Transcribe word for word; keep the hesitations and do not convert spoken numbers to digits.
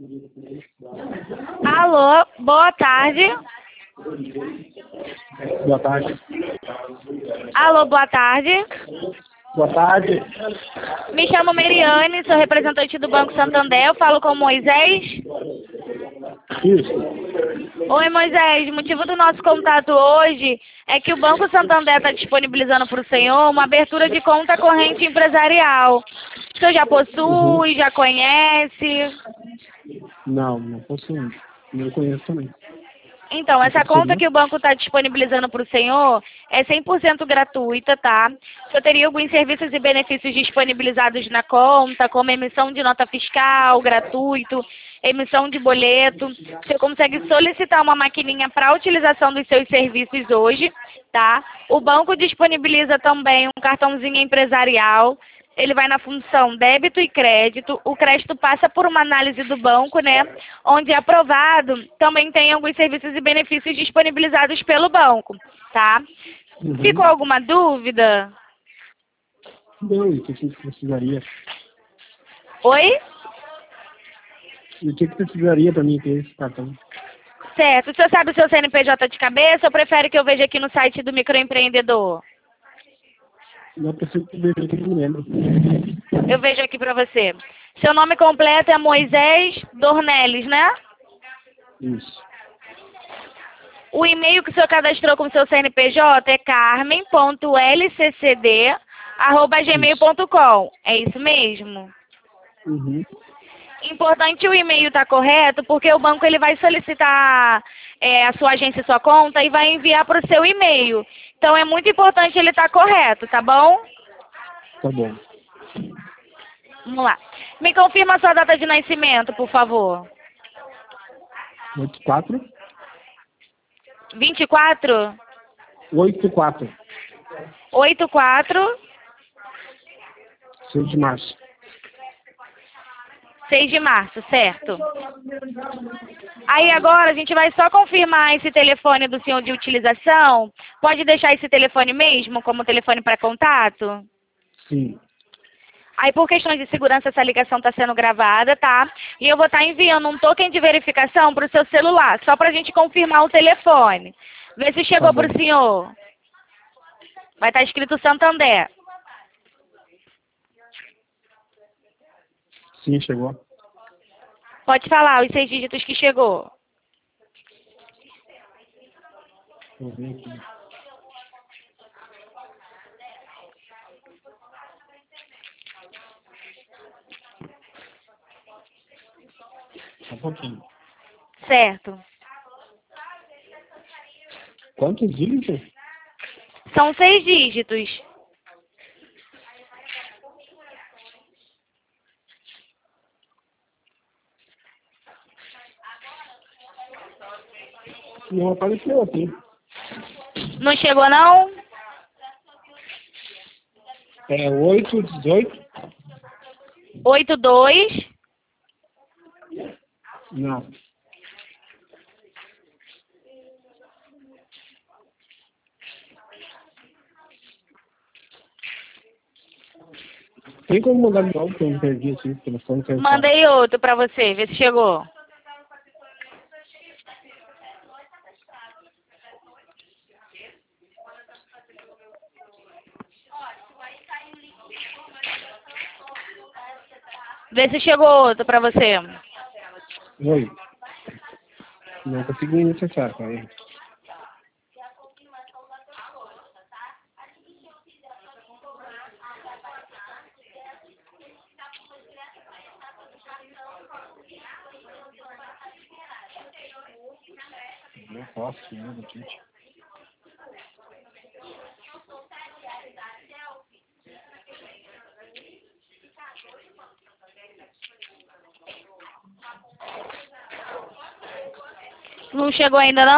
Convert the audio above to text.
Alô, boa tarde. Boa tarde. Alô, boa tarde. Boa tarde. Me chamo Meriane, sou representante do Banco Santander. Eu falo com o Moisés. Isso. Oi, Moisés. O motivo do nosso contato hoje é que o Banco Santander está disponibilizando para o senhor uma abertura de conta corrente empresarial. O senhor já possui, Uhum. já conhece? Não, não possuo. Não conheço também. Então, O que essa que conta seria? que o banco está disponibilizando para o senhor é cem por cento gratuita, tá? O senhor teria alguns serviços e benefícios disponibilizados na conta, como emissão de nota fiscal gratuito, emissão de boleto. O senhor consegue solicitar uma maquininha para a utilização dos seus serviços hoje, tá? O banco disponibiliza também um cartãozinho empresarial. Ele vai na função débito e crédito. O crédito passa por uma análise do banco, né? Onde aprovado, também tem alguns serviços e benefícios disponibilizados pelo banco, tá? Ficou Uhum. alguma dúvida? Não, e o que que precisaria? Oi? E o que que precisaria para mim ter esse cartão? Certo. O senhor sabe o seu C N P J de cabeça ou prefere que eu veja aqui no site do microempreendedor? Não preciso ver, eu não me lembro. Eu vejo aqui pra você. Seu nome completo é Moisés Dornelles, né? Isso. O e-mail que o senhor cadastrou com o seu C N P J é carmen ponto l c c d arroba gmail Isso. ponto com. É isso mesmo? Uhum. Importante o e-mail estar correto, porque o banco ele vai solicitar é, a sua agência e sua conta e vai enviar para o seu e-mail. Então é muito importante ele estar correto, tá bom? Tá bom. Vamos lá. Me confirma a sua data de nascimento, por favor. Oito quatro. vinte e quatro? Oito quatro. oitenta e quatro? Seis de março. seis de março, certo? Aí agora a gente vai só confirmar esse telefone do senhor de utilização. Pode deixar esse telefone mesmo como telefone para contato? Sim. Aí por questões de segurança essa ligação está sendo gravada, tá? E eu vou estar enviando um token de verificação para o seu celular, só para a gente confirmar o telefone. Vê se Tá chegou bom. para o senhor. Vai estar escrito Santander. Sim, chegou. Pode falar os seis dígitos que chegou. Vou ver aqui. Só um pouquinho. Certo. Quantos dígitos? São seis dígitos. Não apareceu aqui. Não chegou não? É oito, dezoito? oito dois. Não. Tem como mandar de novo que eu não perdi assim, o telefone que eu falo. Mandei outro para você, vê se chegou. Vê se chegou outro para você. Oi. Não consegui acessar, pai. Não posso, né, gente. Não chegou ainda não?